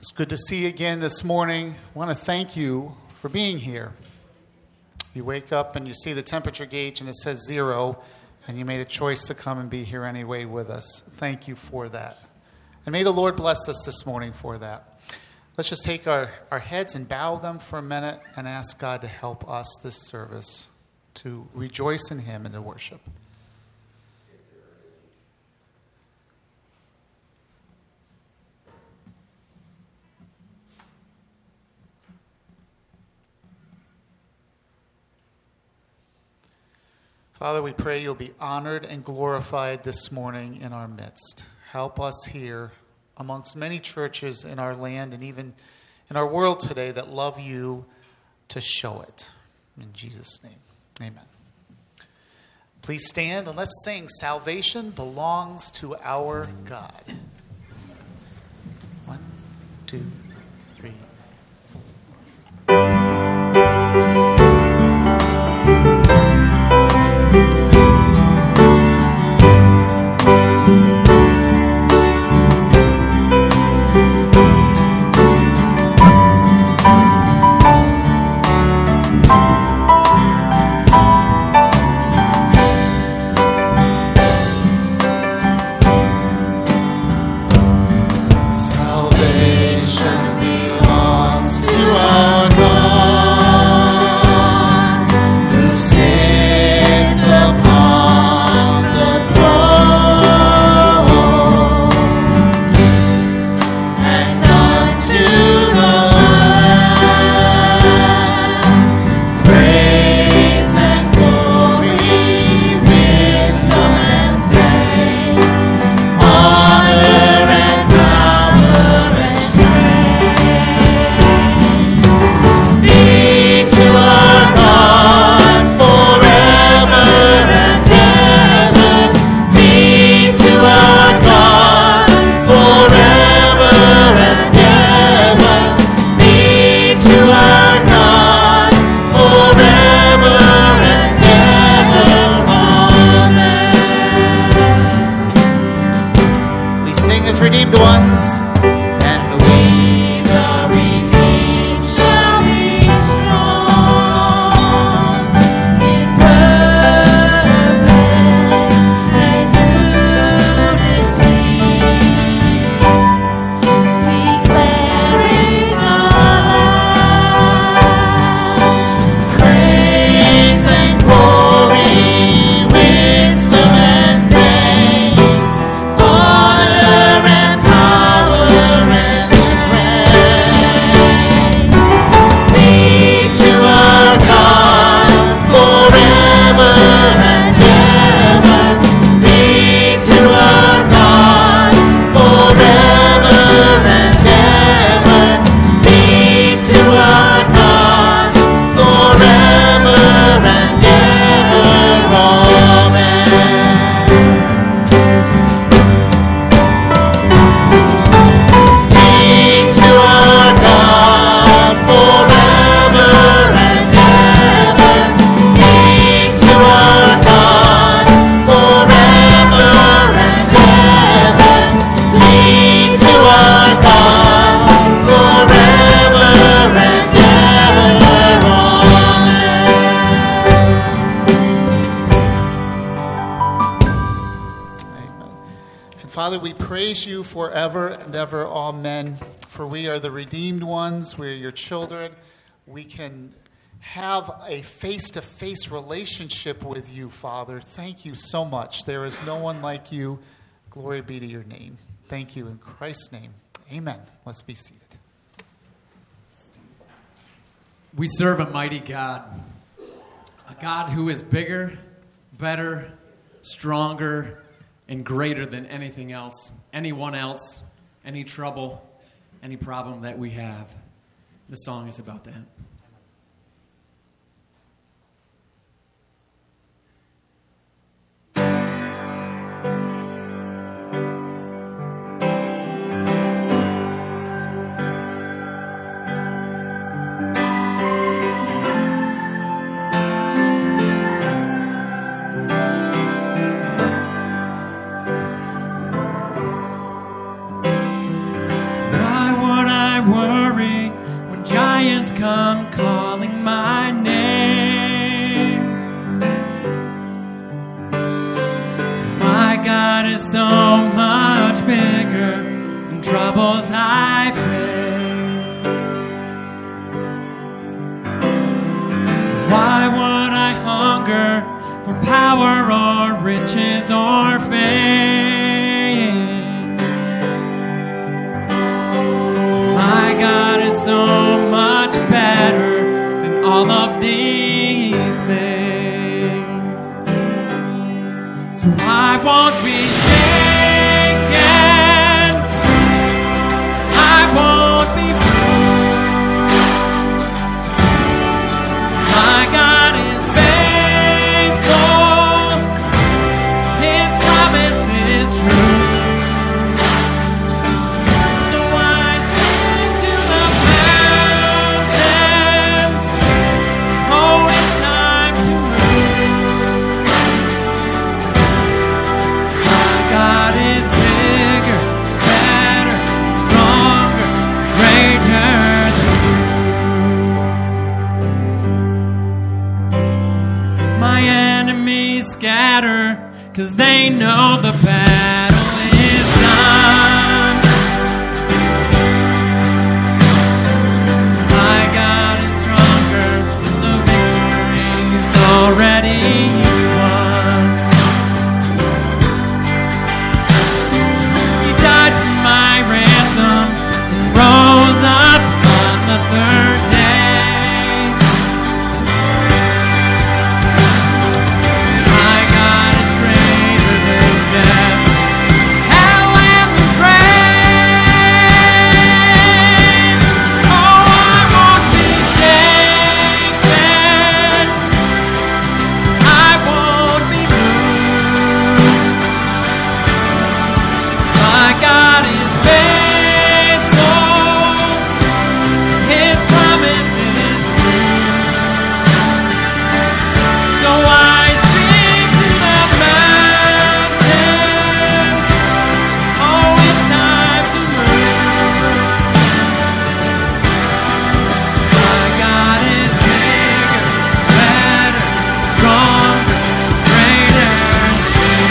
It's good to see you again this morning. I want to thank you for being here. You wake up and you see the temperature gauge and it says 0, and you made a choice to come and be here anyway with us. Thank you for that. And may the Lord bless us this morning for that. Let's just take our heads and bow them for a minute and ask God to help us this service to rejoice in Him and to worship. Father, we pray you'll be honored and glorified this morning in our midst. Help us here amongst many churches in our land and even in our world today that love you to show it. In Jesus' name, amen. Please stand and let's sing Salvation Belongs to Our God. 1, 2, 3, 4. You forever and ever, amen. For we are the redeemed ones, we are your children. We can have a face-to-face relationship with you, Father. Thank you so much. There is no one like you. Glory be to your name. Thank you in Christ's name. Amen. Let's be seated. We serve a mighty God, a God who is bigger, better, stronger, and greater than anything else, anyone else, any trouble, any problem that we have. The song is about that. Why would I God is so much bigger than troubles I face. Why would I hunger for power or riches or fame? My God is so much better than all of these things. So I won't be shaken. I won't be moved. My God is faithful. His promise is true. So I speak to the mountains. Oh, it's time to move. My God is bigger, better, stronger, greater than you. My enemies scatter, 'cause they know the battle is done. My God is stronger, the victory is already won. He died for my ransom and rose up on the third day. My God is greater than death, hell and the grave. Oh, I won't be shaken. I won't be moved. My God is faithful. His promise is true. So I speak to the mountains. Oh, it's time to move. My God is bigger, better, stronger, greater than you.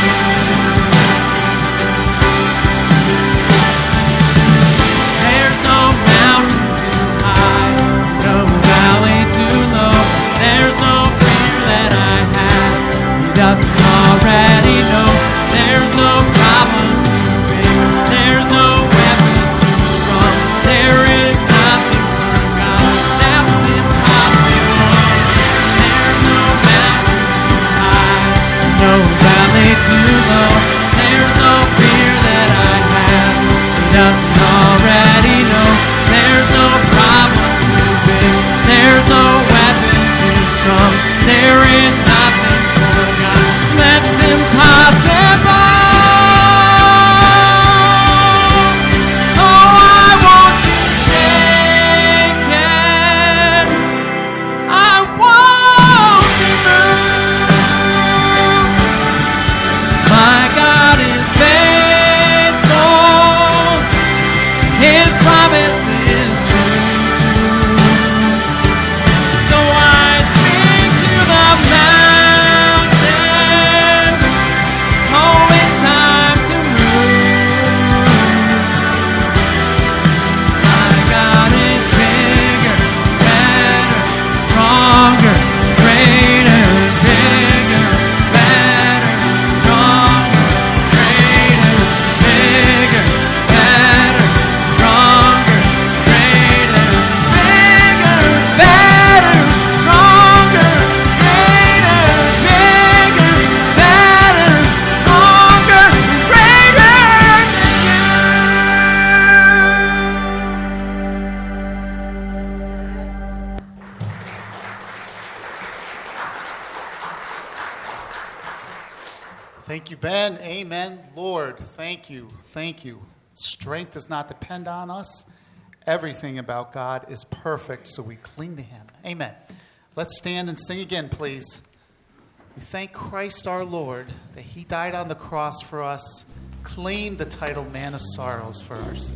There's no mountain too high, no valley too low. There's no fear that I have He doesn't already know. There's no problem too big, there's no weapon too strong. There is nothing for God that's impossible. There's no mountain too high, no valley too low. There's no fear that I have He doesn't already know. There's no problem too big, there's no weapon too strong. There is nothing for God that's impossible. Oh, I won't be shaken. I won't be moved. My God is faithful. His promise is true. So I speak to the mountains. Oh, it's time to move. My God is bigger, better, stronger, greater, bigger, better, stronger, greater, bigger, better, stronger, greater, bigger, better, stronger, greater, bigger, better, stronger, greater Thank you, Ben. Amen. Lord, thank you. Thank you. Strength does not depend on us. Everything about God is perfect, so we cling to Him. Amen. Let's stand and sing again, please. We thank Christ our Lord that He died on the cross for us, claimed the title Man of Sorrows for our sake.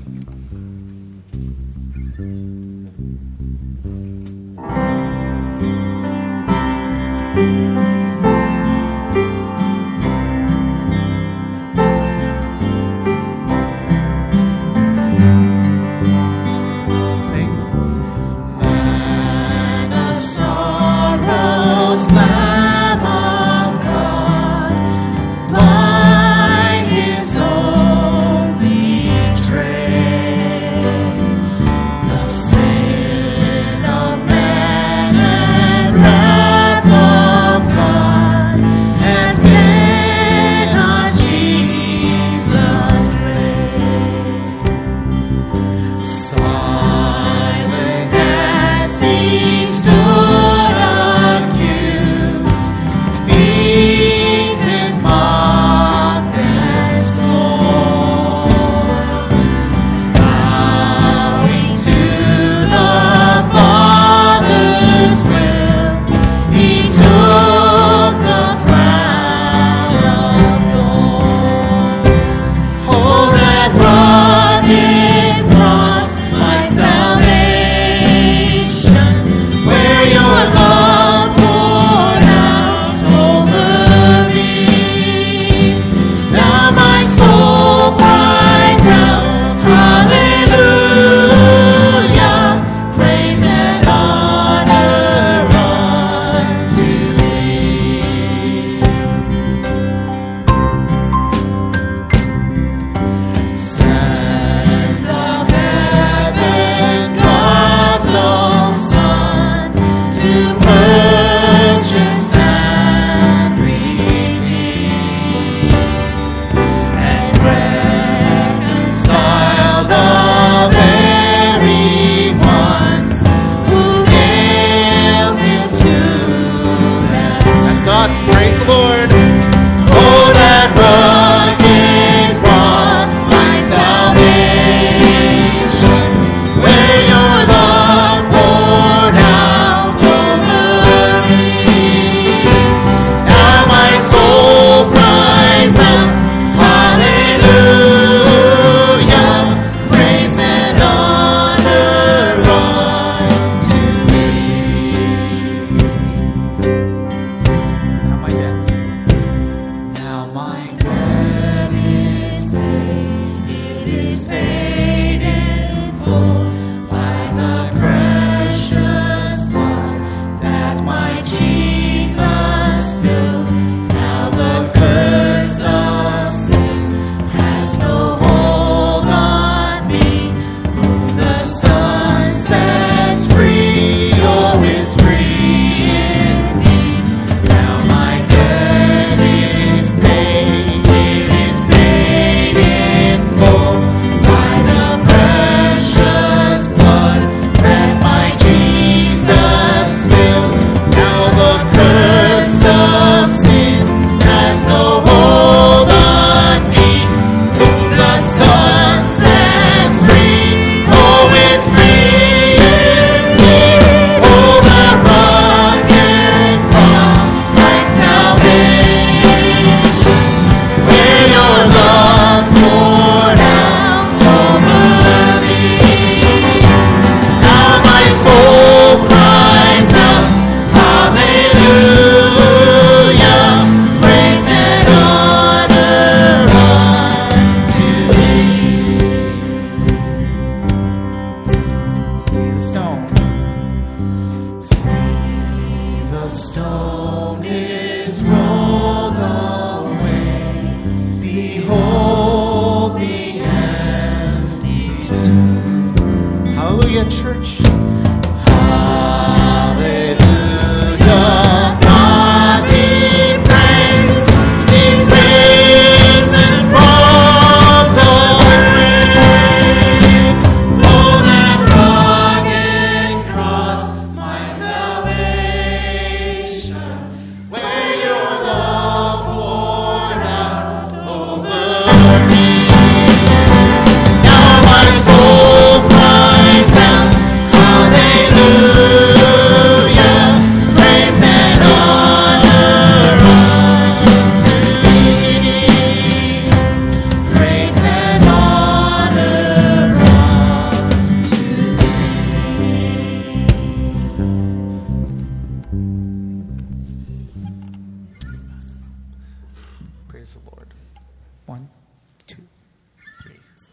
Praise the Lord. 1, 2, 3,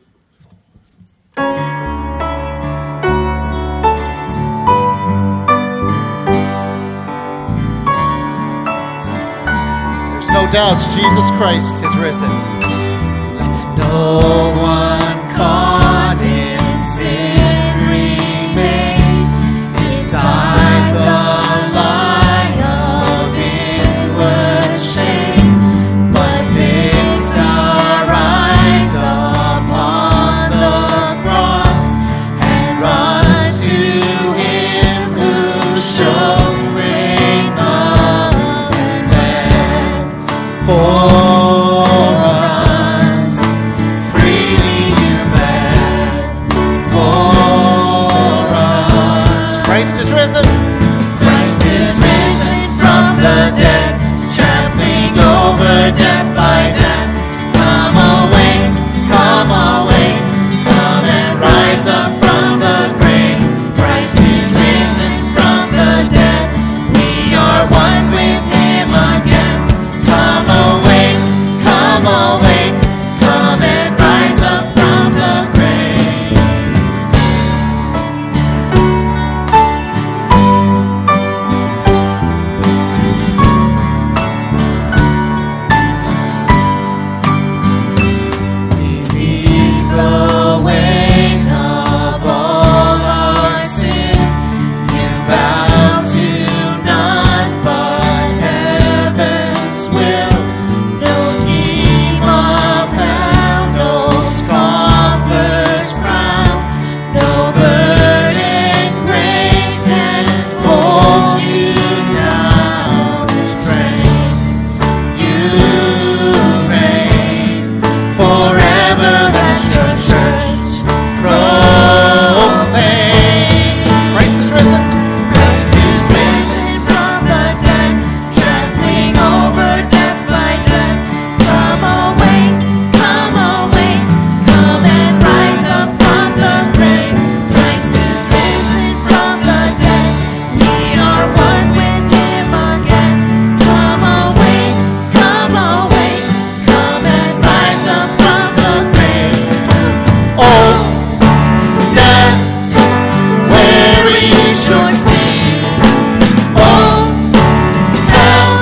4. There's no doubts Jesus Christ is risen. Let no one caught in sin remain beside the lie of inward shame, but fix our eyes upon the cross and run to Him who showed great love and bled for us. Freely you bled for us. Christ is risen. Christ is risen from the dead, trampling over death by death. Come awake, come awake, come and rise up from the grave. Christ is risen from the dead, we are one with Him again. Come awake, come awake, come and rise up from the grave. Beneath the weight of all our sin, you bow to none but heaven's will. No scheme of hell, no scoffer's crown, no burden great can hold you down. Strength, you reign forever. Let your church proclaim. Christ is risen. Christ is risen from the dead, trampling over death by death. Come awake, come awake, come and rise up from the grave. Christ is risen from the dead, we are one with Him again. Come awake, come awake, come and rise up from the grave. Oh, death, where is your sting? Oh, hell,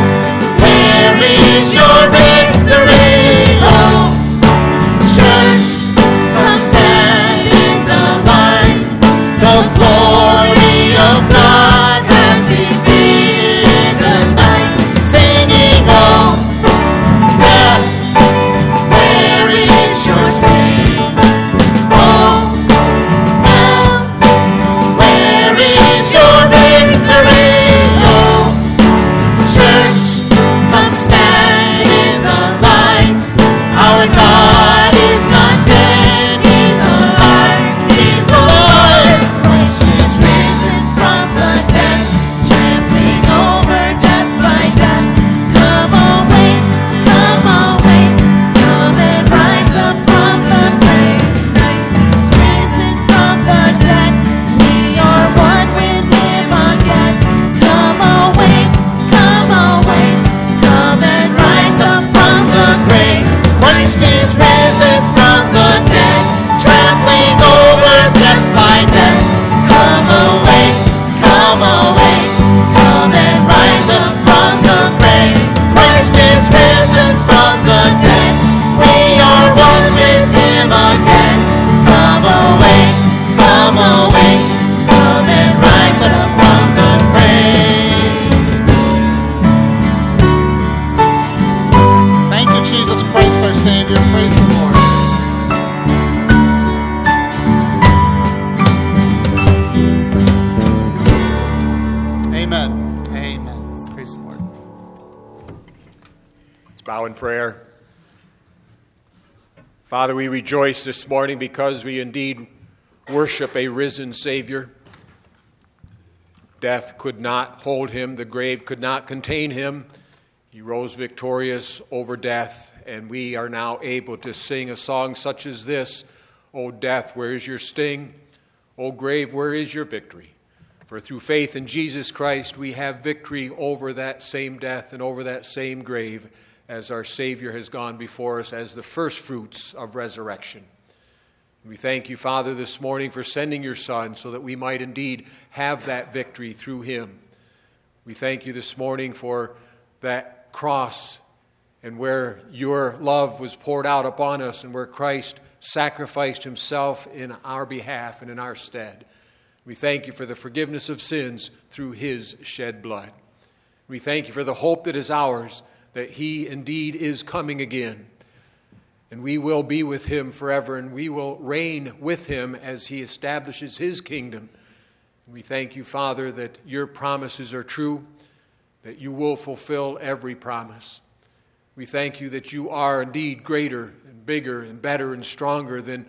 where is your victory? Oh, church, come stand in the light. The glory of God has defeated the night. Singing, oh, death, where is your sting? Oh, hell, where is your victory? Oh, church, come stand in the light. Our God is not dead, He's alive, He's alive. Christ is risen from the dead, trampling over death by death. Come awake, come awake, come and rise up from the grave. Christ is risen from the dead, we are one with Him again. Come awake, come awake, come and rise up from the grave. Christ is risen from the dead, trampling over death by death. Come awake, come awake, come and rise up from the grave. Christ is risen from the dead, we are one with Him again. Come awake, come awake, come and rise up from the grave. Thank you, Jesus Christ, our Savior. Praise the Lord. Amen. Amen. Praise the Lord. Let's bow in prayer. Father, we rejoice this morning because we indeed worship a risen Savior. Death could not hold him. The grave could not contain him. He rose victorious over death, and we are now able to sing a song such as this. O death, where is your sting? O grave, where is your victory? For through faith in Jesus Christ, we have victory over that same death and over that same grave, as our Savior has gone before us as the first fruits of resurrection. We thank you, Father, this morning for sending your Son so that we might indeed have that victory through him. We thank you this morning for that cross and where your love was poured out upon us and where Christ sacrificed himself in our behalf and in our stead. We thank you for the forgiveness of sins through his shed blood. We thank you for the hope that is ours, that he indeed is coming again. And we will be with him forever, and we will reign with him as he establishes his kingdom. And we thank you, Father, that your promises are true, that you will fulfill every promise. We thank you that you are indeed greater and bigger and better and stronger than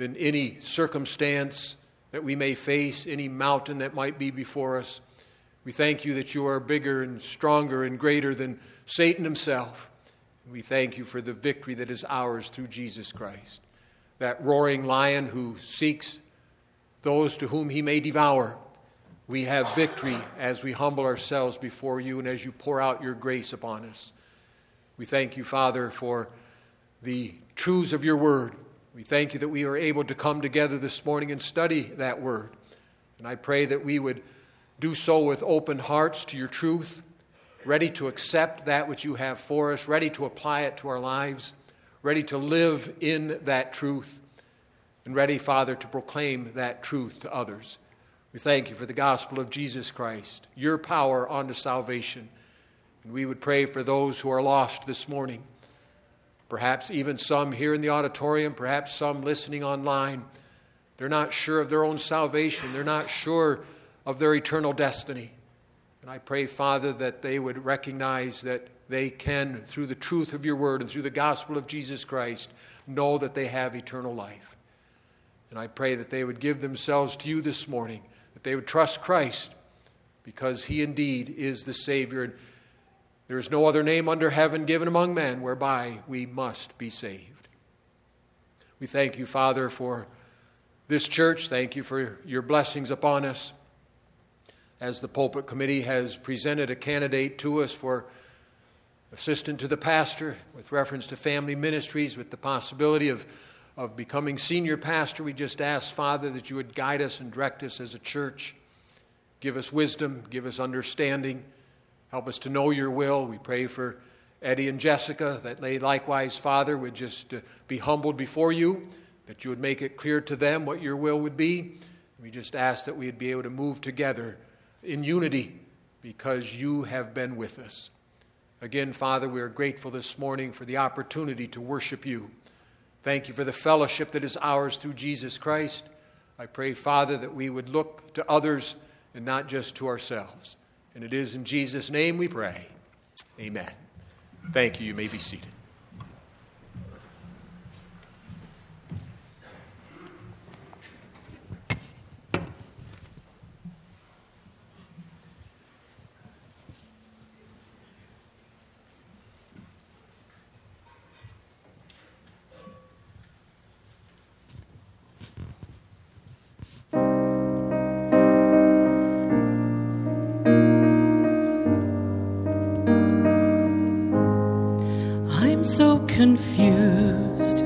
any circumstance that we may face, any mountain that might be before us. We thank you that you are bigger and stronger and greater than Satan himself. And we thank you for the victory that is ours through Jesus Christ. That roaring lion who seeks those to whom he may devour. We have victory as we humble ourselves before you and as you pour out your grace upon us. We thank you, Father, for the truths of your word. We thank you that we are able to come together this morning and study that word. And I pray that we would do so with open hearts to your truth, ready to accept that which you have for us, ready to apply it to our lives, ready to live in that truth, and ready, Father, to proclaim that truth to others. We thank you for the gospel of Jesus Christ, your power unto salvation. And we would pray for those who are lost this morning, perhaps even some here in the auditorium, perhaps some listening online. They're not sure of their own salvation. They're not sure of their eternal destiny. And I pray, Father, that they would recognize that they can, through the truth of your word and through the gospel of Jesus Christ, know that they have eternal life. And I pray that they would give themselves to you this morning, that they would trust Christ, because he indeed is the Savior. And there is no other name under heaven given among men whereby we must be saved. We thank you, Father, for this church. Thank you for your blessings upon us. As the pulpit committee has presented a candidate to us for assistant to the pastor with reference to family ministries with the possibility of becoming senior pastor, we just ask, Father, that you would guide us and direct us as a church. Give us wisdom, give us understanding, help us to know your will. We pray for Eddie and Jessica, that they likewise, Father, would just be humbled before you, that you would make it clear to them what your will would be. We just ask that we would be able to move together in unity because you have been with us. Again, Father, we are grateful this morning for the opportunity to worship you. Thank you for the fellowship that is ours through Jesus Christ. I pray, Father, that we would look to others and not just to ourselves. And it is in Jesus' name we pray. Amen. Thank you. You may be seated. So confused.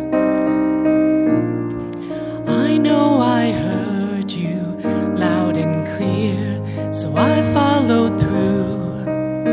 I know I heard you loud and clear, so I followed through.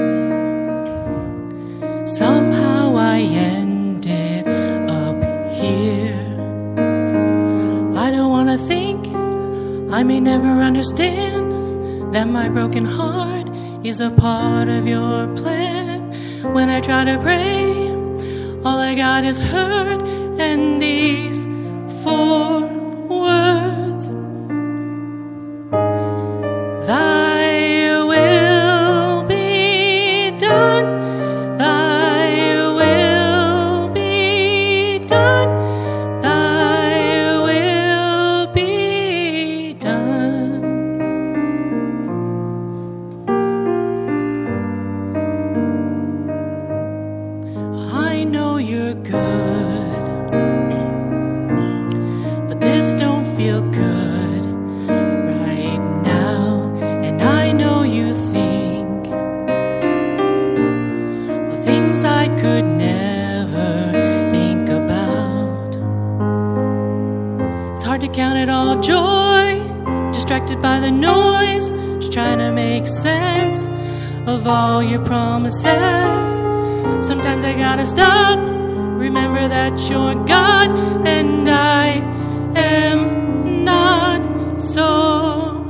Somehow I ended up here. I don't want to think I may never understand that my broken heart is a part of your plan. When I try to pray, all I got is hurt and these 4 words. Thy will be done. Thy will be done. you're good, but this don't feel good right now. And I know you think of things I could never think about. It's hard to count it all joy, distracted by the noise, just trying to make sense of all your promises. Sometimes I gotta stop, remember that you're God and I am not. So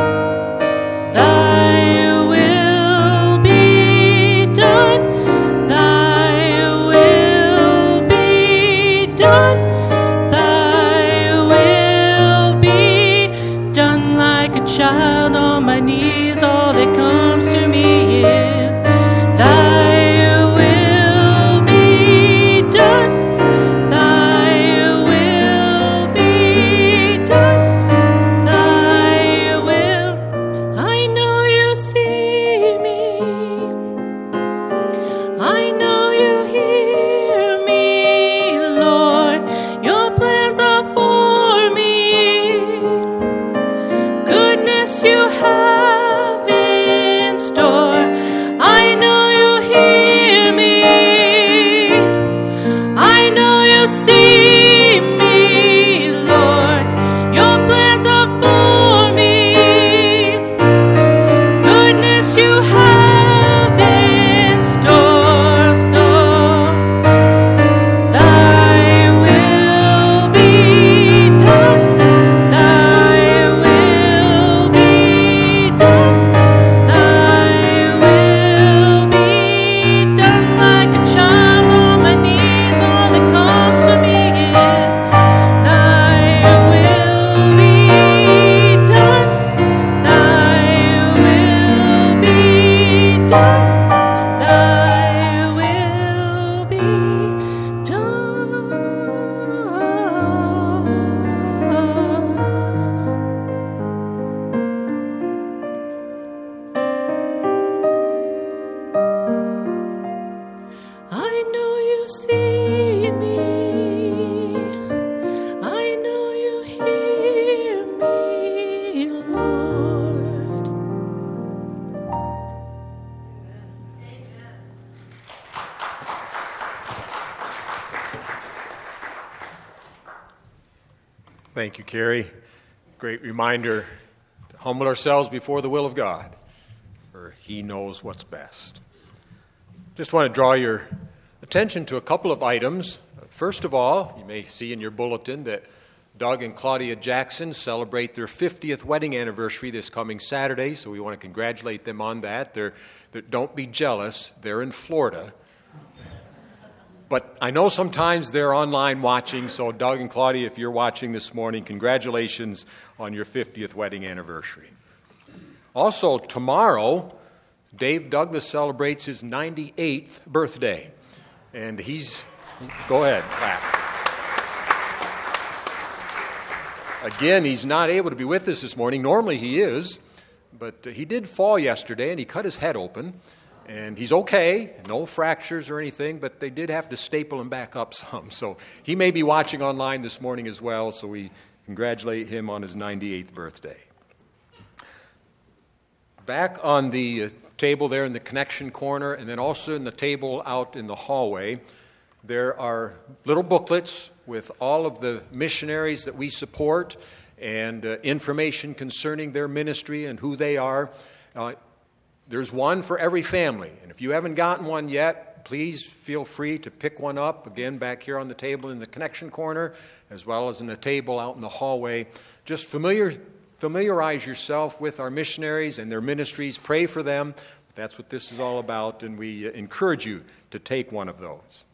thy will be done, thy will be done, thy will be done. Like a child on my knees, all that comes to me is thy will be done, thy will be done, thy will. I know you see me, I know you hear me, Lord. Your plans are for me, goodness you have in store. I know you hear me, I know you see me, Lord. Your plans are for me, goodness you have in store. So thy will be done, thy will be done, thy will be done. Like a child on my knees, all that comes to me is thy will be done, thy will be done, thy will be done. I know you see me, I know you hear me, Lord. Thank you, Carrie. Great reminder to humble ourselves before the will of God, for He knows what's best. Just want to draw your attention to a couple of items. First of all, you may see in your bulletin that Doug and Claudia Jackson celebrate their 50th wedding anniversary this coming Saturday, so we want to congratulate them on that. Don't be jealous, they're in Florida. But I know sometimes they're online watching, so Doug and Claudia, if you're watching this morning, congratulations on your 50th wedding anniversary. Also, tomorrow, Dave Douglas celebrates his 98th birthday. And go ahead, clap. Again, he's not able to be with us this morning. Normally he is, but he did fall yesterday and he cut his head open. And he's okay, no fractures or anything, but they did have to staple him back up some. So he may be watching online this morning as well, so we congratulate him on his 98th birthday. Back on the table there in the connection corner, and then also in the table out in the hallway, there are little booklets with all of the missionaries that we support and information concerning their ministry and who they are. There's one for every family, and if you haven't gotten one yet, please feel free to pick one up, again, back here on the table in the connection corner, as well as in the table out in the hallway. Just familiarize yourself with our missionaries and their ministries. Pray for them. That's what this is all about, and we encourage you to take one of those.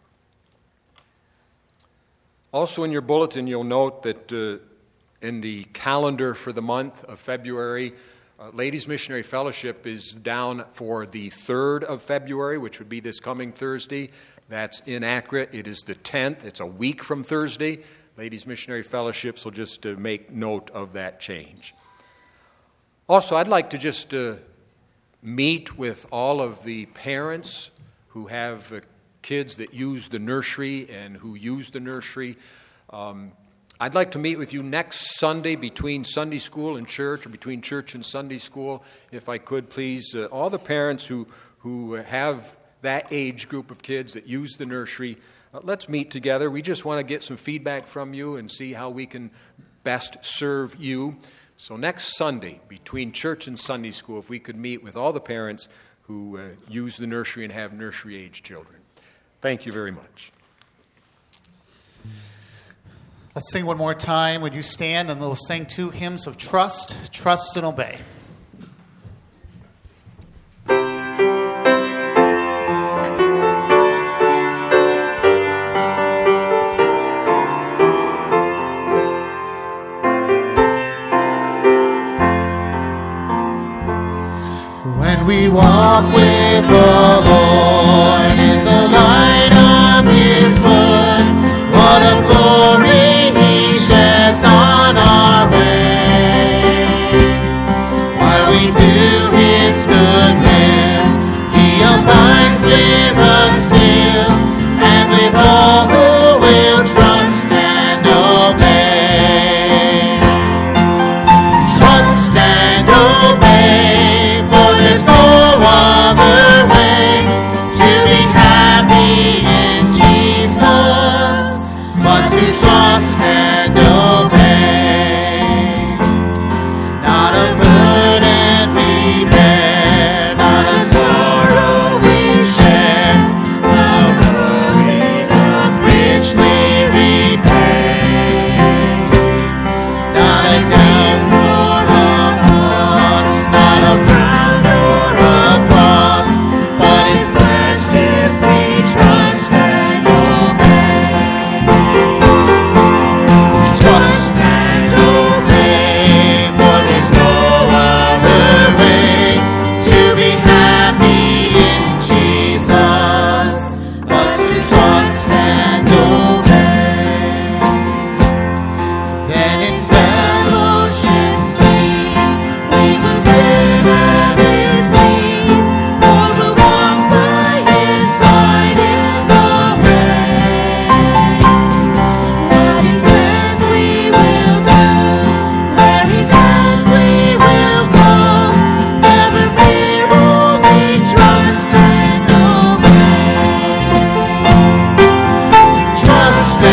Also in your bulletin, you'll note that in the calendar for the month of February, Ladies Missionary Fellowship is down for the 3rd of February, which would be this coming Thursday. That's inaccurate. It is the 10th. It's a week from Thursday. Ladies Missionary Fellowship, so just to make note of that change. Also, I'd like to just meet with all of the parents who have kids that use the nursery and who use the nursery. I'd like to meet with you next Sunday between Sunday school and church, or between church and Sunday school, if I could, please. All the parents who have that age group of kids that use the nursery, let's meet together. We just want to get some feedback from you and see how we can best serve you. So next Sunday, between church and Sunday school, if we could meet with all the parents who use the nursery and have nursery-age children. Thank you very much. Let's sing one more time. Would you stand, and we'll sing 2 hymns of trust, trust and obey. When we walk with the Lord in the light of His word, what a glory He sheds on our way. While we do His good will, He abides with us still, and with all who will trust and obey. Trust and obey, for there's no other way to be happy in Jesus but to trust and obey. Not a burden we bear, not a sorrow we share, our glory doth richly repay. Not a death nor a loss, not a frown or a cross, but is blessed if we trust and obey. Trust and obey, for there's no other way to be happy in Jesus but to trust and obey. Then in fellowship sweet we will stay where His lead, or we'll walk by His side in the way. What He says we will do, where He says we will go, never fear, only trust and obey. Trust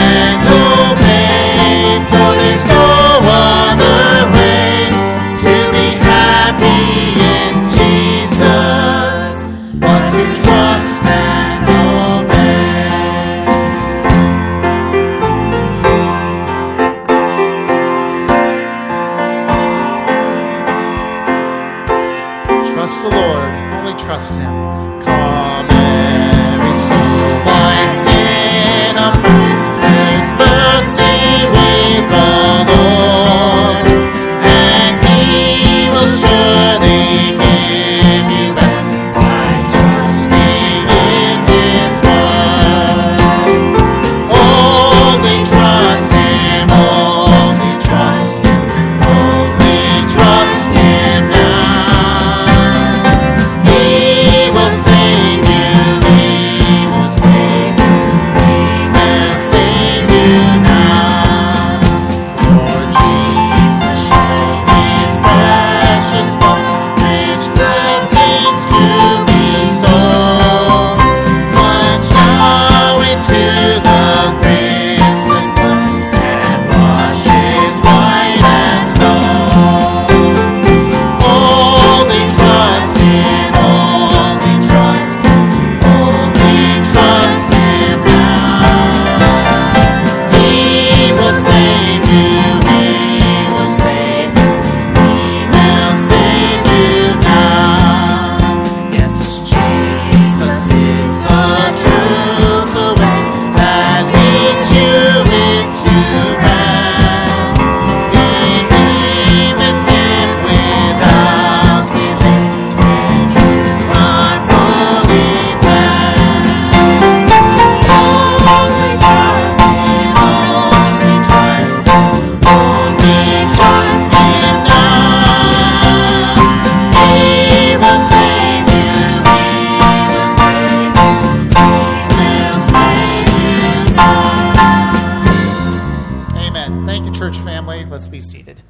Let's be seated.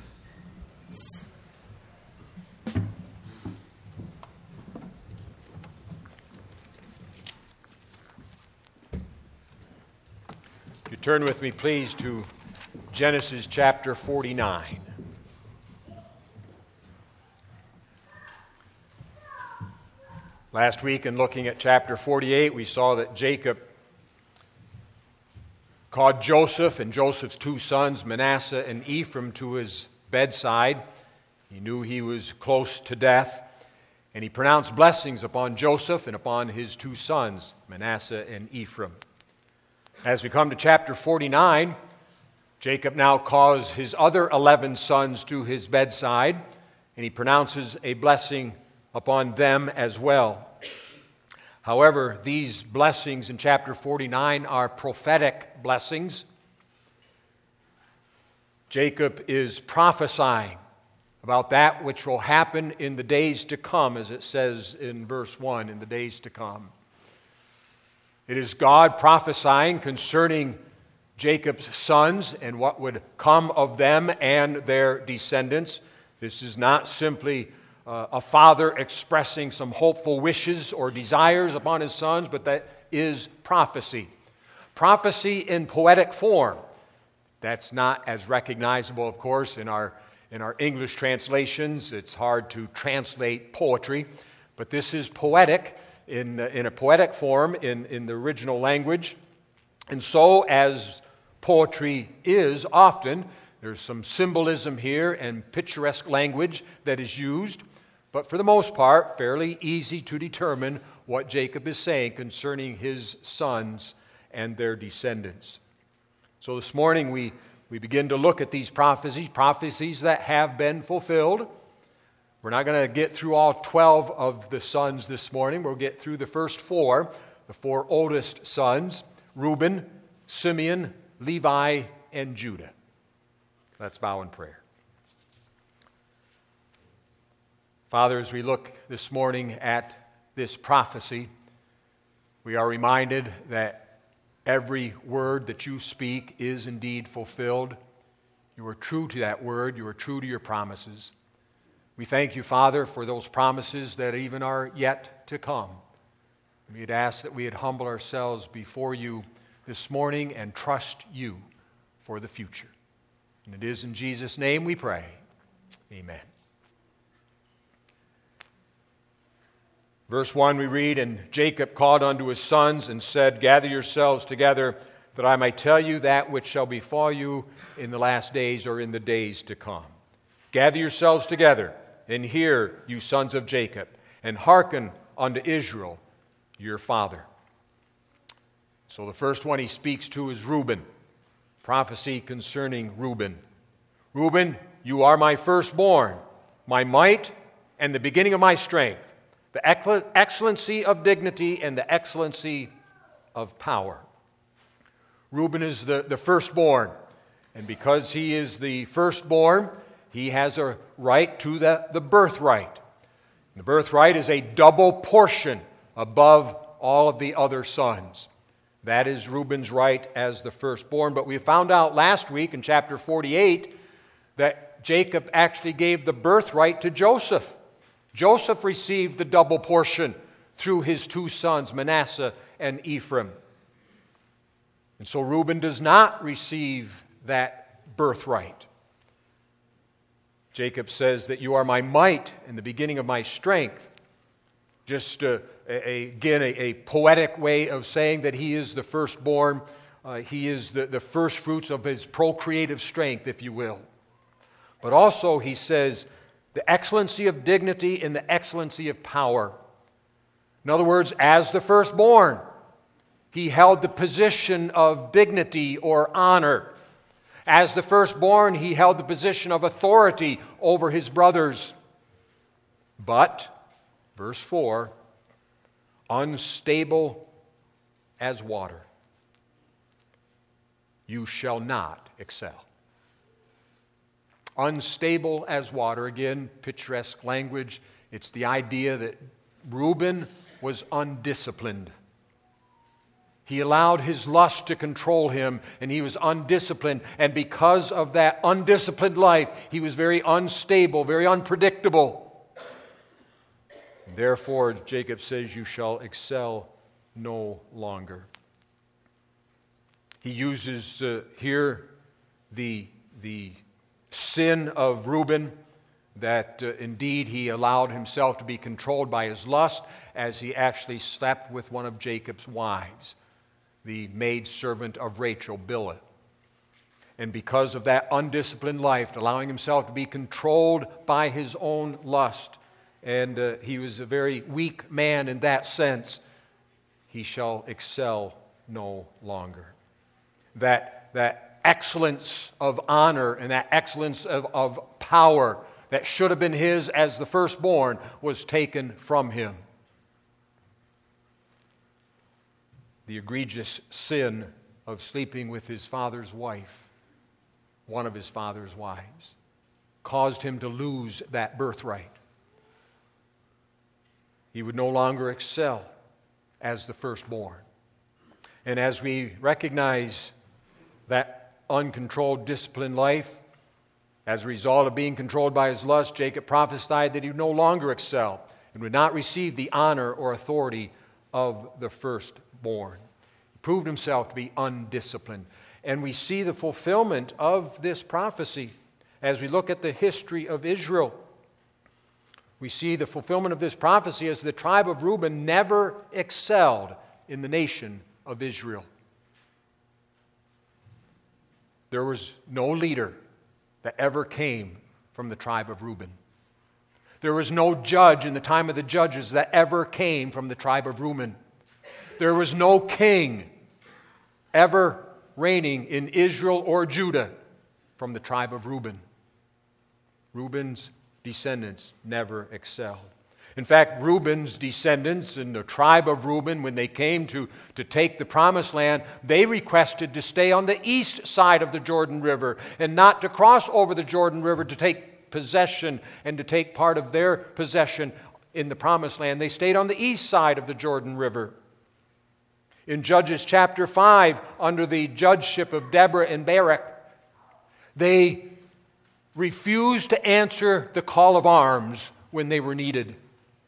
If you turn with me, please, to Genesis chapter 49. Last week, in looking at chapter 48, we saw that Jacob called Joseph and Joseph's two sons, Manasseh and Ephraim, to his bedside. He knew he was close to death, and he pronounced blessings upon Joseph and upon his two sons, Manasseh and Ephraim. As we come to chapter 49, Jacob now calls his other 11 sons to his bedside, and he pronounces a blessing upon them as well. However, these blessings in chapter 49 are prophetic blessings. Jacob is prophesying about that which will happen in the days to come, as it says in verse 1, in the days to come. It is God prophesying concerning Jacob's sons and what would come of them and their descendants. This is not simply a father expressing some hopeful wishes or desires upon his sons, but that is prophecy. Prophecy in poetic form. That's not as recognizable, of course, in our English translations. It's hard to translate poetry, but this is poetic in a poetic form in the original language. And so, as poetry is often, there's some symbolism here and picturesque language that is used, but for the most part, fairly easy to determine what Jacob is saying concerning his sons and their descendants. So this morning we begin to look at these prophecies that have been fulfilled. We're not going to get through all 12 of the sons this morning. We'll get through the first four, the four oldest sons, Reuben, Simeon, Levi, and Judah. Let's bow in prayer. Father, as we look this morning at this prophecy, we are reminded that every word that you speak is indeed fulfilled. You are true to that word. You are true to your promises. We thank you, Father, for those promises that even are yet to come. We'd ask that we'd humble ourselves before you this morning and trust you for the future. And it is in Jesus' name we pray. Amen. Verse 1 we read, "And Jacob called unto his sons and said, Gather yourselves together, that I might tell you that which shall befall you in the last days or in the days to come. Gather yourselves together, and hear, you sons of Jacob, and hearken unto Israel, your father." So the first one he speaks to is Reuben. Prophecy concerning Reuben. "Reuben, you are my firstborn, my might, and the beginning of my strength, the excellency of dignity and the excellency of power." Reuben is the firstborn, and because he is the firstborn, he has a right to the birthright. The birthright is a double portion above all of the other sons. That is Reuben's right as the firstborn. But we found out last week in chapter 48 that Jacob actually gave the birthright to Joseph. Joseph received the double portion through his two sons, Manasseh and Ephraim. And so Reuben does not receive that birthright. Jacob says that you are my might and the beginning of my strength. Just again, a poetic way of saying that he is the firstborn. He is the first fruits of his procreative strength, if you will. But also he says the excellency of dignity and the excellency of power. In other words, as the firstborn, he held the position of dignity or honor. As the firstborn, he held the position of authority over his brothers. But, verse 4, unstable as water, you shall not excel. Unstable as water, again, picturesque language. It's the idea that Reuben was undisciplined. He allowed his lust to control him, and he was undisciplined. And because of that undisciplined life, he was very unstable, very unpredictable. Therefore, Jacob says, you shall excel no longer. He uses here the sin of Reuben, that indeed he allowed himself to be controlled by his lust as he actually slept with one of Jacob's wives, the maidservant of Rachel, Bilhah. And because of that undisciplined life, allowing himself to be controlled by his own lust, and he was a very weak man in that sense, he shall excel no longer. That excellence of honor and that excellence of power that should have been his as the firstborn was taken from him. The egregious sin of sleeping with his father's wife, one of his father's wives, caused him to lose that birthright. He would no longer excel as the firstborn. And as we recognize that uncontrolled, disciplined life, as a result of being controlled by his lust, Jacob prophesied that he would no longer excel and would not receive the honor or authority of the firstborn. He proved himself to be undisciplined. And we see the fulfillment of this prophecy as we look at the history of Israel. We see the fulfillment of this prophecy as the tribe of Reuben never excelled in the nation of Israel. There was no leader that ever came from the tribe of Reuben. There was no judge in the time of the judges that ever came from the tribe of Reuben. There was no king ever reigning in Israel or Judah from the tribe of Reuben. Reuben's descendants never excelled. In fact, Reuben's descendants in the tribe of Reuben, when they came to take the promised land, they requested to stay on the east side of the Jordan River and not to cross over the Jordan River to take possession and to take part of their possession in the promised land. They stayed on the east side of the Jordan River. In Judges chapter 5, under the judgeship of Deborah and Barak, they refused to answer the call of arms when they were needed.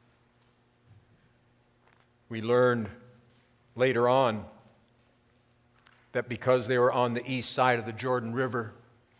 We learned later on that because they were on the east side of the Jordan River,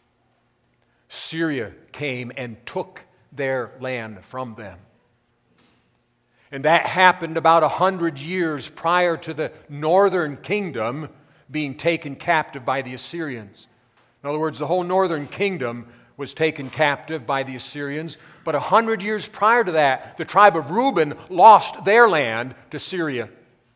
Syria came and took their land from them. And that happened about 100 years prior to the northern kingdom being taken captive by the Assyrians. In other words, the whole northern kingdom was taken captive by the Assyrians. But 100 years prior to that, the tribe of Reuben lost their land to Syria.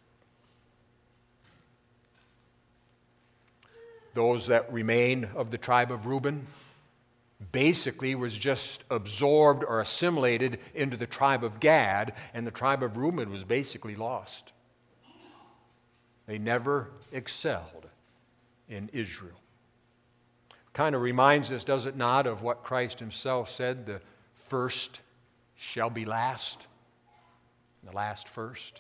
Those that remain of the tribe of Reuben basically was just absorbed or assimilated into the tribe of Gad, and the tribe of Reuben was basically lost. They never excelled in Israel. Kind of reminds us, does it not, of what Christ himself said, the first shall be last, the last first.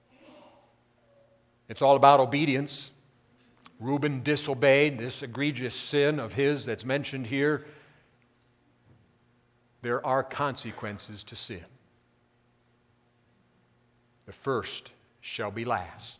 It's all about obedience. Reuben disobeyed this egregious sin of his that's mentioned here. There are consequences to sin. The first shall be last.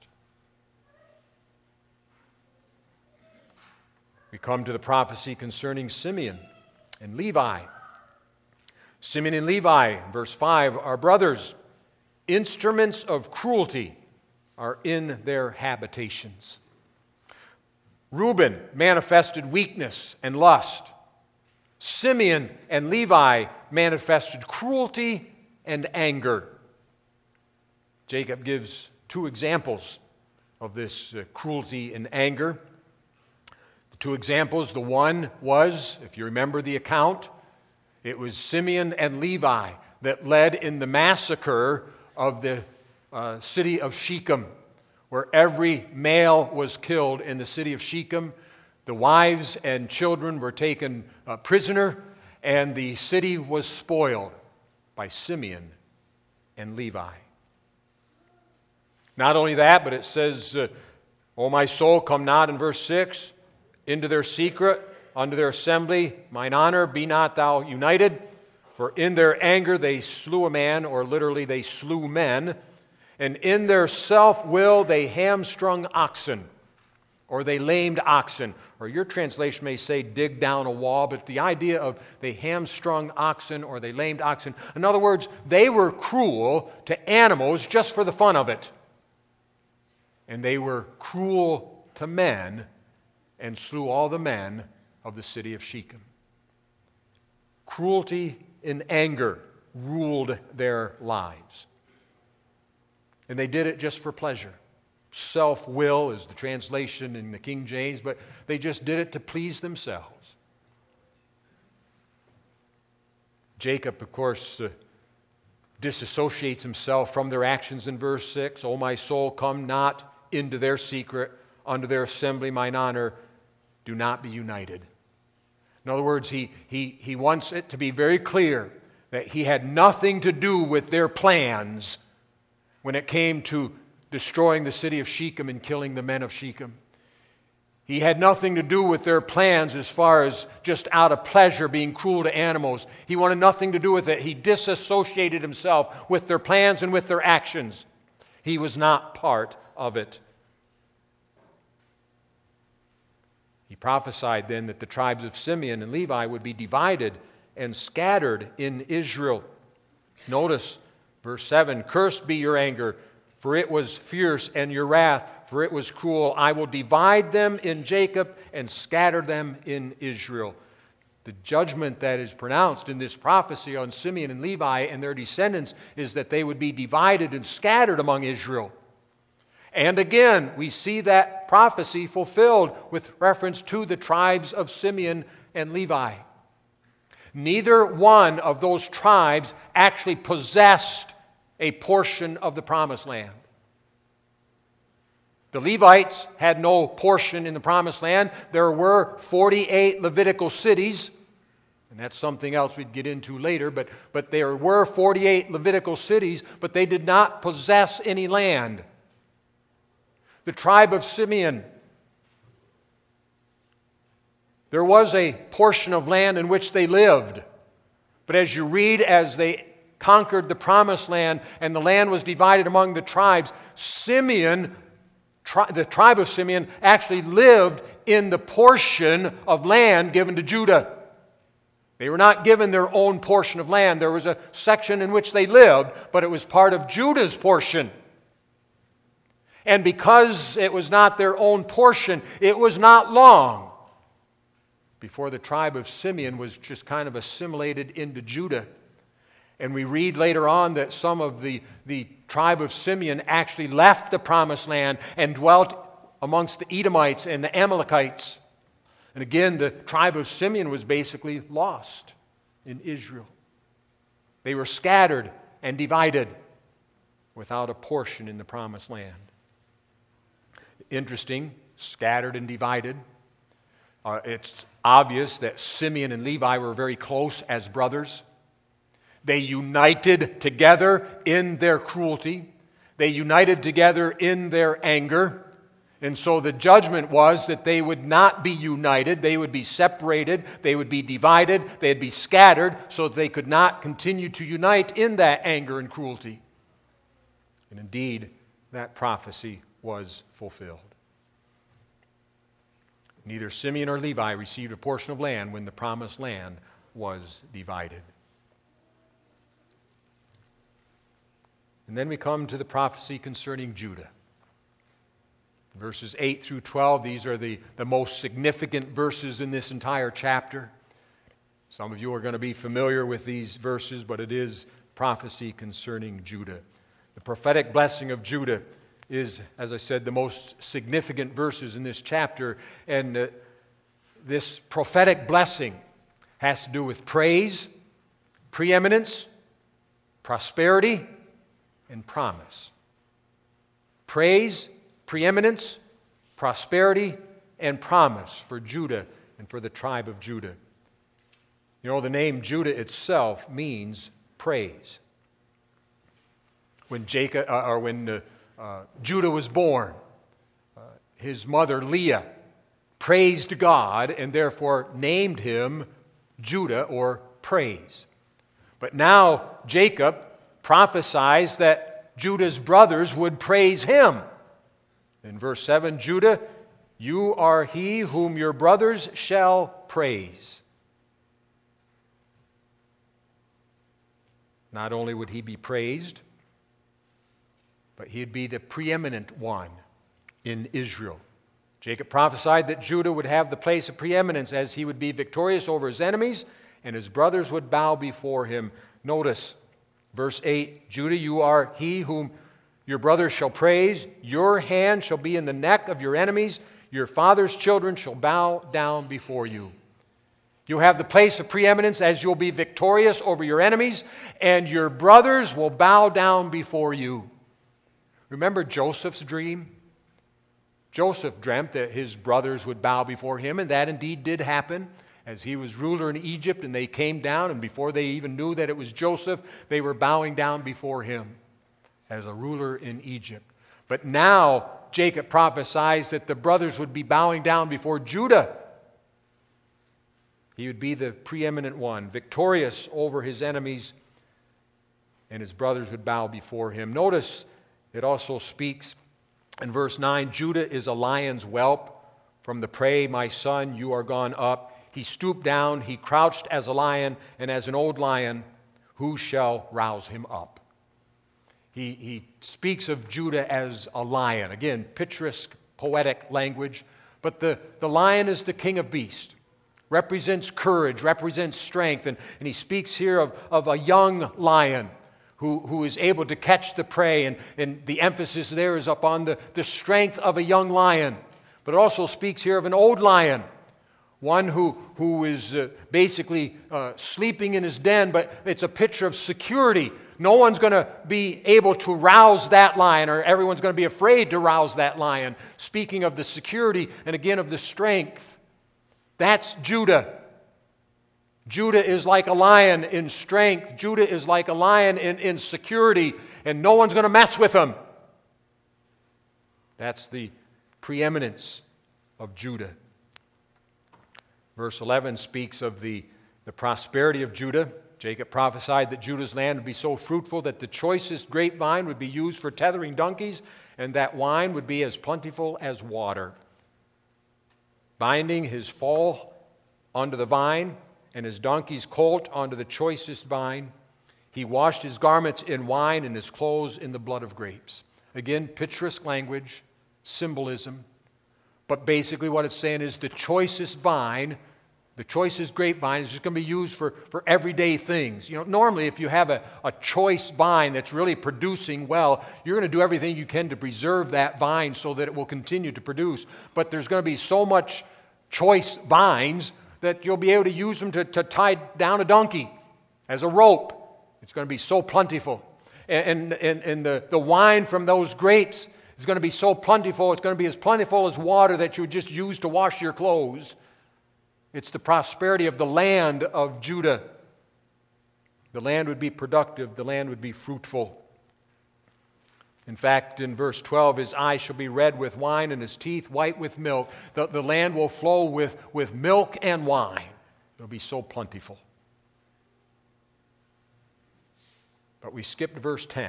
We come to the prophecy concerning Simeon and Levi. Simeon and Levi, verse 5, are brothers. Instruments of cruelty are in their habitations. Reuben manifested weakness and lust. Simeon and Levi manifested cruelty and anger. Jacob gives two examples of this cruelty and anger. The two examples, the one was, if you remember the account, it was Simeon and Levi that led in the massacre of the city of Shechem, where every male was killed in the city of Shechem. The wives and children were taken prisoner, and the city was spoiled by Simeon and Levi. Not only that, but it says O my soul, come not, in verse 6, into their secret, unto their assembly, mine honor, be not thou united. For in their anger they slew a man, or literally they slew men, and in their self-will they hamstrung oxen, or they lamed oxen. Or your translation may say dig down a wall, but the idea of they hamstrung oxen or they lamed oxen. In other words, they were cruel to animals just for the fun of it. And they were cruel to men and slew all the men of the city of Shechem. Cruelty and anger ruled their lives. And they did it just for pleasure. Self-will is the translation in the King James, but they just did it to please themselves. Jacob, of course, disassociates himself from their actions in verse 6. O my soul, come not into their secret, unto their assembly, mine honor, do not be united. In other words, he wants it to be very clear that he had nothing to do with their plans when it came to destroying the city of Shechem and killing the men of Shechem. He had nothing to do with their plans as far as just out of pleasure being cruel to animals. He wanted nothing to do with it. He disassociated himself with their plans and with their actions. He was not part of it. He prophesied then that the tribes of Simeon and Levi would be divided and scattered in Israel. Notice verse 7, cursed be your anger, for it was fierce, and your wrath, for it was cruel. I will divide them in Jacob and scatter them in Israel. The judgment that is pronounced in this prophecy on Simeon and Levi and their descendants is that they would be divided and scattered among Israel. And again, we see that prophecy fulfilled with reference to the tribes of Simeon and Levi. Neither one of those tribes actually possessed a portion of the promised land. The Levites had no portion in the promised land. There were 48 Levitical cities, and that's something else we'd get into later, but there were 48 Levitical cities, but they did not possess any land. The tribe of Simeon, there was a portion of land in which they lived. But as you read, as they conquered the promised land and the land was divided among the tribes, the tribe of Simeon actually lived in the portion of land given to Judah. They were not given their own portion of land. There was a section in which they lived, but it was part of Judah's portion. And because it was not their own portion, it was not long before the tribe of Simeon was just kind of assimilated into Judah. And we read later on that some of the tribe of Simeon actually left the promised land and dwelt amongst the Edomites and the Amalekites. And again, the tribe of Simeon was basically lost in Israel. They were scattered and divided without a portion in the promised land. Interesting, scattered and divided. It's obvious that Simeon and Levi were very close as brothers. They united together in their cruelty. They united together in their anger. And so the judgment was that they would not be united. They would be separated. They would be divided. They'd be scattered so that they could not continue to unite in that anger and cruelty. And indeed, that prophecy was fulfilled. Neither Simeon or Levi received a portion of land when the promised land was divided. And then we come to the prophecy concerning Judah. Verses 8 through 12, these are the most significant verses in this entire chapter. Some of you are going to be familiar with these verses, but it is prophecy concerning Judah. The prophetic blessing of Judah is, as I said, the most significant verses in this chapter. And this prophetic blessing has to do with praise, preeminence, prosperity, and promise. Praise, preeminence, prosperity, and promise for Judah and for the tribe of Judah. You know, the name Judah itself means praise. When Judah was born, his mother Leah praised God and therefore named him Judah, or praise. But now Jacob prophesies that Judah's brothers would praise him. In verse 7, Judah, you are he whom your brothers shall praise. Not only would he be praised, but he'd be the preeminent one in Israel. Jacob prophesied that Judah would have the place of preeminence as he would be victorious over his enemies, and his brothers would bow before him. Notice verse 8, Judah, you are he whom your brothers shall praise. Your hand shall be in the neck of your enemies. Your father's children shall bow down before you. You'll have the place of preeminence as you'll be victorious over your enemies, and your brothers will bow down before you. Remember Joseph's dream? Joseph dreamt that his brothers would bow before him, and that indeed did happen as he was ruler in Egypt, and they came down, and before they even knew that it was Joseph, they were bowing down before him as a ruler in Egypt. But now Jacob prophesies that the brothers would be bowing down before Judah. He would be the preeminent one, victorious over his enemies, and his brothers would bow before him. Notice it also speaks in verse 9, Judah is a lion's whelp. From the prey, my son, you are gone up. He stooped down, he crouched as a lion, and as an old lion, who shall rouse him up? He speaks of Judah as a lion. Again, picturesque, poetic language. But the lion is the king of beasts. Represents courage, represents strength. And he speaks here of a young lion who is able to catch the prey. And the emphasis there is upon the strength of a young lion. But it also speaks here of an old lion. One who is basically sleeping in his den, but it's a picture of security. No one's going to be able to rouse that lion, or everyone's going to be afraid to rouse that lion. Speaking of the security and again of the strength. That's Judah. Judah is like a lion in strength. Judah is like a lion in security, and no one's going to mess with him. That's the preeminence of Judah. Verse 11 speaks of the prosperity of Judah. Jacob prophesied that Judah's land would be so fruitful that the choicest grapevine would be used for tethering donkeys, and that wine would be as plentiful as water. Binding his foal onto the vine, and his donkey's colt onto the choicest vine, he washed his garments in wine and his clothes in the blood of grapes. Again, picturesque language, symbolism. But basically what it's saying is the choicest vine, the choicest grapevine is just going to be used for everyday things. You know, normally if you have a choice vine that's really producing well, you're going to do everything you can to preserve that vine so that it will continue to produce. But there's going to be so much choice vines that you'll be able to use them to tie down a donkey as a rope. It's going to be so plentiful. And the wine from those grapes is going to be so plentiful, it's going to be as plentiful as water that you would just use to wash your clothes. It's the prosperity of the land of Judah. The land would be productive, the land would be fruitful. In fact, in verse 12, his eyes shall be red with wine and his teeth white with milk. The land will flow with milk and wine. It'll be so plentiful. But we skipped verse 10.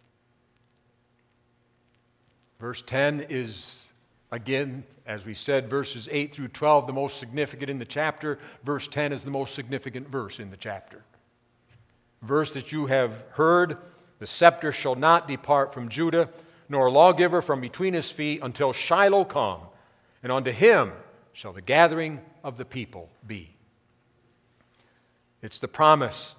Verse 10 is, again, as we said, verses 8 through 12, the most significant in the chapter. Verse 10 is the most significant verse in the chapter. Verse that you have heard, the scepter shall not depart from Judah, nor a lawgiver from between his feet until Shiloh come, and unto him shall the gathering of the people be. It's the promise.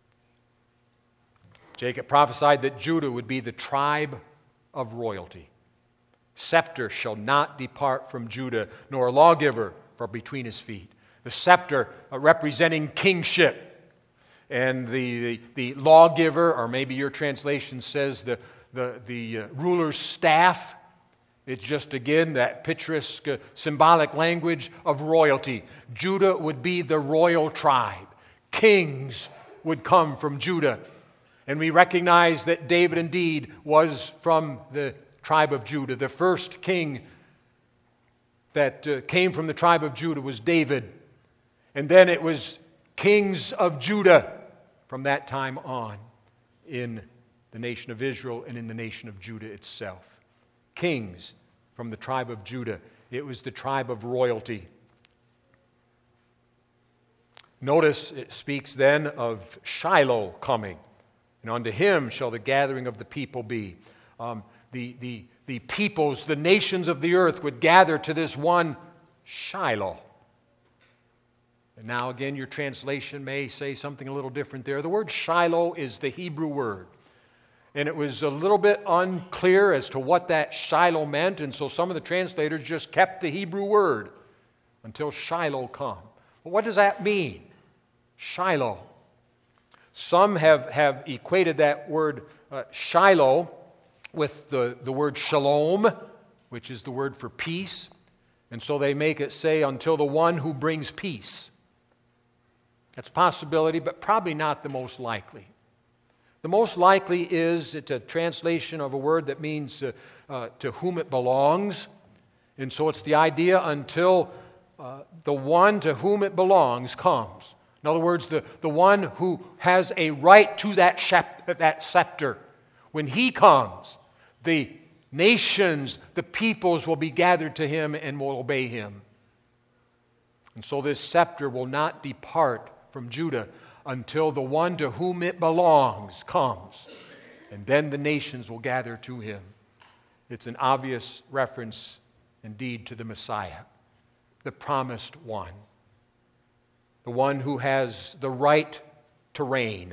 Jacob prophesied that Judah would be the tribe of royalty. Scepter shall not depart from Judah, nor a lawgiver from between his feet. The scepter representing kingship. And the lawgiver, or maybe your translation says the ruler's staff. It's just, again, that picturesque, symbolic language of royalty. Judah would be the royal tribe. Kings would come from Judah. And we recognize that David indeed was from the tribe of Judah. The first king that came from the tribe of Judah was David. And then it was kings of Judah from that time on in the nation of Israel and in the nation of Judah itself. Kings from the tribe of Judah. It was the tribe of royalty. Notice it speaks then of Shiloh coming. And unto him shall the gathering of the people be. The peoples, the nations of the earth would gather to this one Shiloh. And now again, your translation may say something a little different there. The word Shiloh is the Hebrew word. And it was a little bit unclear as to what that Shiloh meant, and so some of the translators just kept the Hebrew word until Shiloh come. Well, what does that mean? Shiloh. Some have equated that word Shiloh with the word shalom, which is the word for peace. And so they make it say, until the one who brings peace. That's a possibility, but probably not the most likely. The most likely is it's a translation of a word that means to whom it belongs. And so it's the idea until the one to whom it belongs comes. In other words, the one who has a right to that scepter. When he comes, the nations, the peoples will be gathered to him and will obey him. And so this scepter will not depart from Judah until the one to whom it belongs comes. And then the nations will gather to him. It's an obvious reference indeed to the Messiah, the promised one, the one who has the right to reign.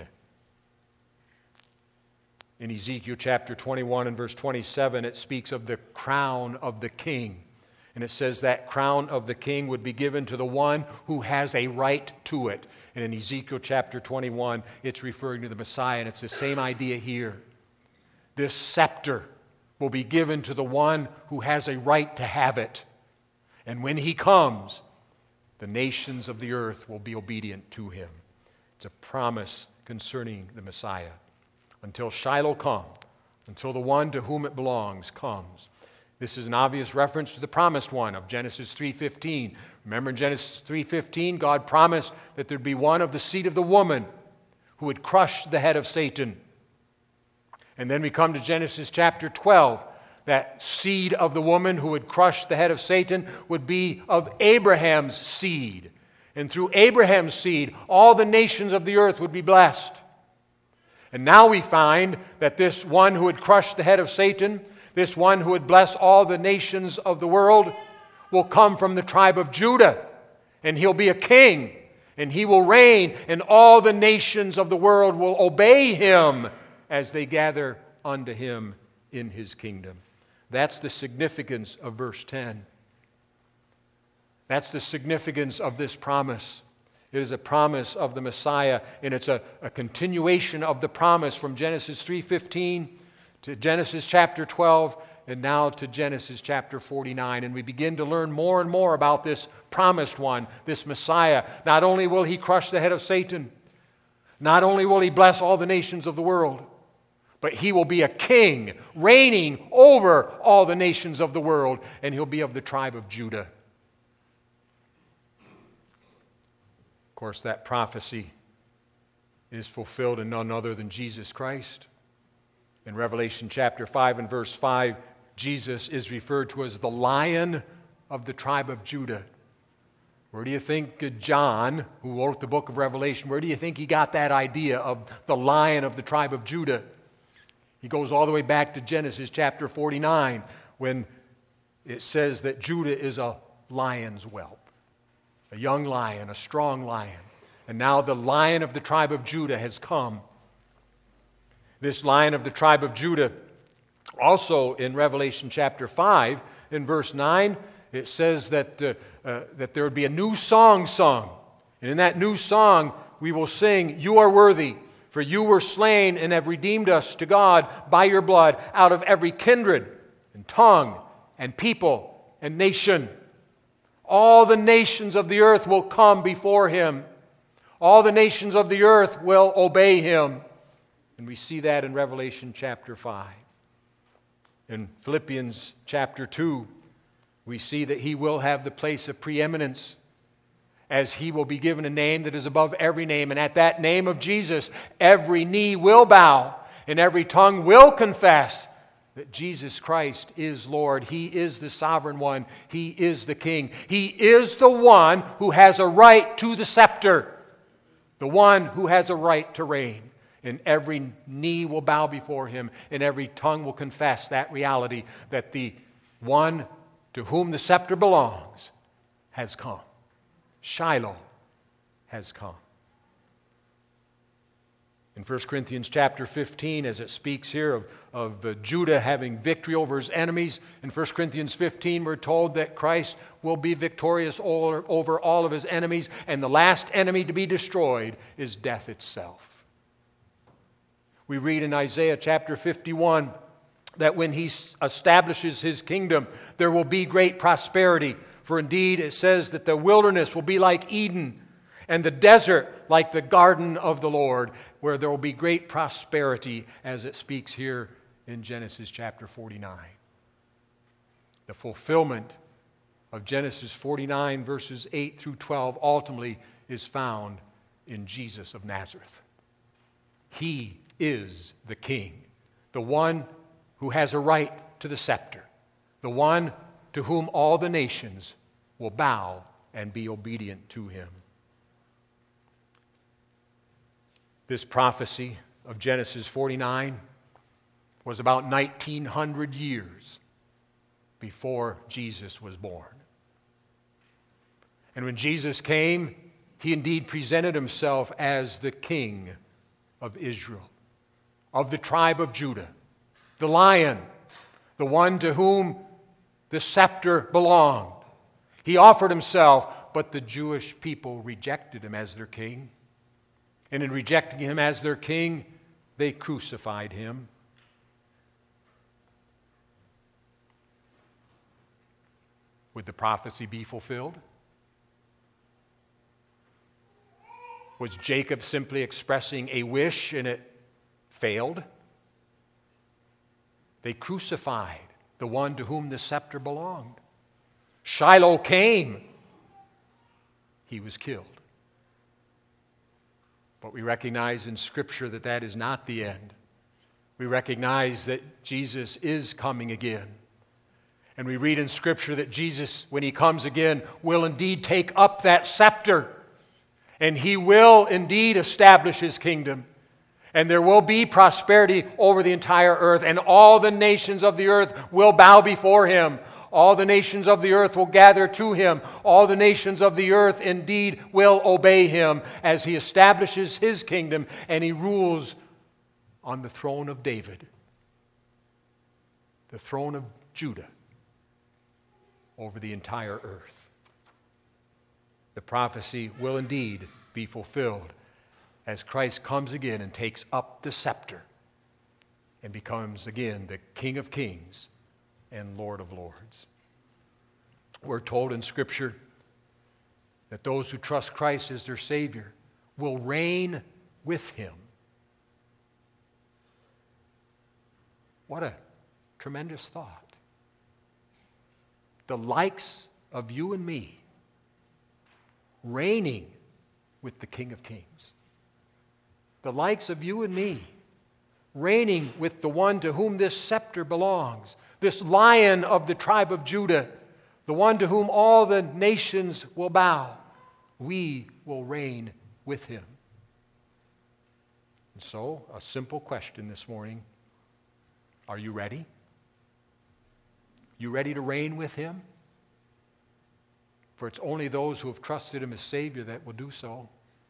In Ezekiel chapter 21 and verse 27, it speaks of the crown of the king. And it says that crown of the king would be given to the one who has a right to it. And in Ezekiel chapter 21, it's referring to the Messiah, and it's the same idea here. This scepter will be given to the one who has a right to have it. And when he comes, the nations of the earth will be obedient to him. It's a promise concerning the Messiah. Until Shiloh come, until the one to whom it belongs comes. This is an obvious reference to the promised one of Genesis 3:15. Remember in Genesis 3:15, God promised that there'd be one of the seed of the woman who would crush the head of Satan. And then we come to Genesis chapter 12. That seed of the woman who would crush the head of Satan would be of Abraham's seed. And through Abraham's seed, all the nations of the earth would be blessed. And now we find that this one who would crush the head of Satan, this one who would bless all the nations of the world, will come from the tribe of Judah. And he'll be a king. And he will reign. And all the nations of the world will obey him as they gather unto him in his kingdom. That's the significance of verse 10. That's the significance of this promise. It is a promise of the Messiah, and it's a continuation of the promise from Genesis 3:15 to Genesis chapter 12, and now to Genesis chapter 49. And we begin to learn more and more about this promised one, this Messiah. Not only will he crush the head of Satan, not only will he bless all the nations of the world, but he will be a king, reigning over all the nations of the world, and he'll be of the tribe of Judah. Of course, that prophecy is fulfilled in none other than Jesus Christ. In Revelation chapter 5 and verse 5, Jesus is referred to as the Lion of the tribe of Judah. Where do you think John, who wrote the book of Revelation, where do you think he got that idea of the Lion of the tribe of Judah? He goes all the way back to Genesis chapter 49 when it says that Judah is a lion's whelp, a young lion, a strong lion. And now the Lion of the tribe of Judah has come. This Lion of the tribe of Judah, also in Revelation chapter 5, in verse 9, it says that there would be a new song sung. And in that new song, we will sing, "You are worthy, for you were slain and have redeemed us to God by your blood out of every kindred and tongue and people and nation." All the nations of the earth will come before him. All the nations of the earth will obey him. And we see that in Revelation chapter 5. In Philippians chapter 2, We see that he will have the place of preeminence, as he will be given a name that is above every name. And at that name of Jesus, every knee will bow and every tongue will confess that Jesus Christ is Lord. He is the sovereign one. He is the King. He is the one who has a right to the scepter, the one who has a right to reign. And every knee will bow before him, and every tongue will confess that reality, that the one to whom the scepter belongs has come. Shiloh has come. In 1 Corinthians chapter 15, as it speaks here of Judah having victory over his enemies, in 1 Corinthians 15 we're told that Christ will be victorious over all of his enemies, and the last enemy to be destroyed is death itself. We read in Isaiah chapter 51 that when he establishes his kingdom, there will be great prosperity. For indeed, it says that the wilderness will be like Eden, and the desert like the garden of the Lord, where there will be great prosperity, as it speaks here in Genesis chapter 49. The fulfillment of Genesis 49, verses 8 through 12, ultimately is found in Jesus of Nazareth. He is the King, the one who has a right to the scepter, the one to whom all the nations will bow and be obedient to him. This prophecy of Genesis 49 was about 1900 years before Jesus was born. And when Jesus came, he indeed presented himself as the King of Israel, of the tribe of Judah, the Lion, the one to whom the scepter belonged. He offered himself, but the Jewish people rejected him as their king. And in rejecting him as their king, they crucified him. Would the prophecy be fulfilled? Was Jacob simply expressing a wish and it failed? They crucified the one to whom the scepter belonged. Shiloh came. He was killed. But we recognize in Scripture that that is not the end. We recognize that Jesus is coming again. And we read in Scripture that Jesus, when he comes again, will indeed take up that scepter. And he will indeed establish his kingdom. And there will be prosperity over the entire earth. And all the nations of the earth will bow before him. All the nations of the earth will gather to him. All the nations of the earth indeed will obey him as he establishes his kingdom and he rules on the throne of David, the throne of Judah, over the entire earth. The prophecy will indeed be fulfilled as Christ comes again and takes up the scepter and becomes again the King of Kings and Lord of Lords. We're told in Scripture that those who trust Christ as their Savior will reign with him. What a tremendous thought. The likes of you and me reigning with the King of Kings. The likes of you and me reigning with the one to whom this scepter belongs. This Lion of the tribe of Judah, the one to whom all the nations will bow. We will reign with him. And so, a simple question this morning. Are you ready? You ready to reign with him? For it's only those who have trusted him as Savior that will do so.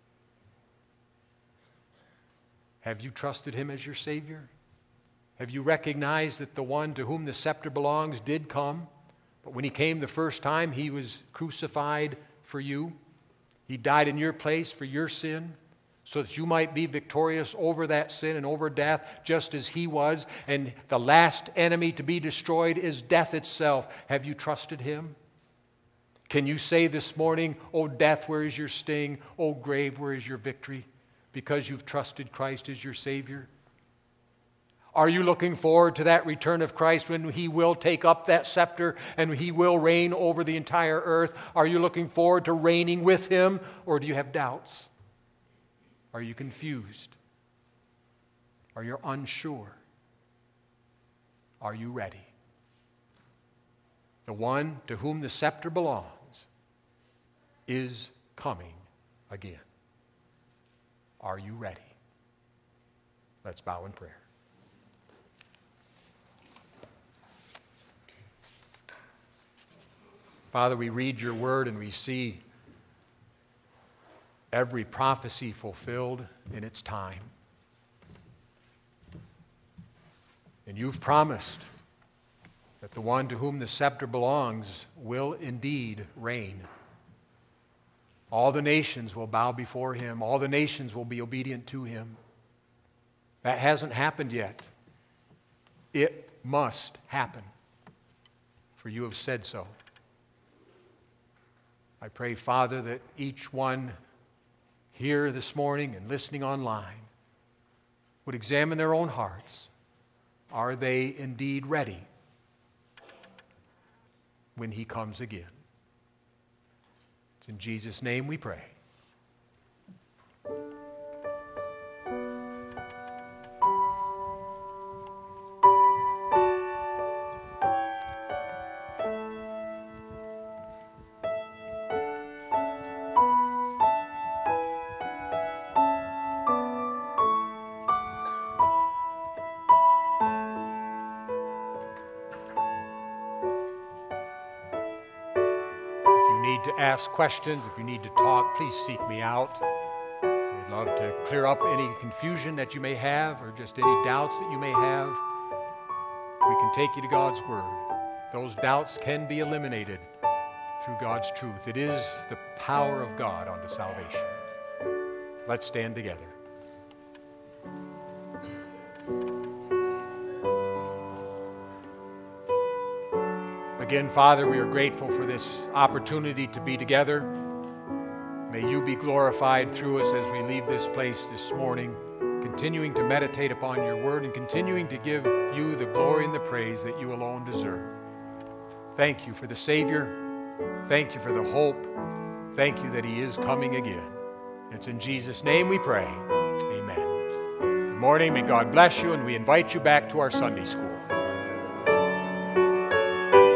Have you trusted him as your Savior? Have you recognized that the one to whom the scepter belongs did come? But when he came the first time, he was crucified for you. He died in your place for your sin, so that you might be victorious over that sin and over death, just as he was. And the last enemy to be destroyed is death itself. Have you trusted him? Can you say this morning, "O death, where is your sting? O grave, where is your victory?" Because you've trusted Christ as your Savior? Are you looking forward to that return of Christ when He will take up that scepter and He will reign over the entire earth? Are you looking forward to reigning with Him, or do you have doubts? Are you confused? Are you unsure? Are you ready? The one to whom the scepter belongs is coming again. Are you ready? Let's bow in prayer. Father, we read your word and we see every prophecy fulfilled in its time. And you've promised that the one to whom the scepter belongs will indeed reign. All the nations will bow before him. All the nations will be obedient to him. That hasn't happened yet. It must happen, for you have said so. I pray, Father, that each one here this morning and listening online would examine their own hearts. Are they indeed ready when He comes again? It's in Jesus' name we pray. To ask questions, if you need to talk, please seek me out. We'd love to clear up any confusion that you may have or just any doubts that you may have. We can take you to God's Word. Those doubts can be eliminated through God's truth. It is the power of God unto salvation. Let's stand together. Again, Father, we are grateful for this opportunity to be together. May you be glorified through us as we leave this place this morning, continuing to meditate upon your word and continuing to give you the glory and the praise that you alone deserve. Thank you for the Savior. Thank you for the hope. Thank you that He is coming again. It's in Jesus' name we pray. Amen. Good morning. May God bless you, and we invite you back to our Sunday school.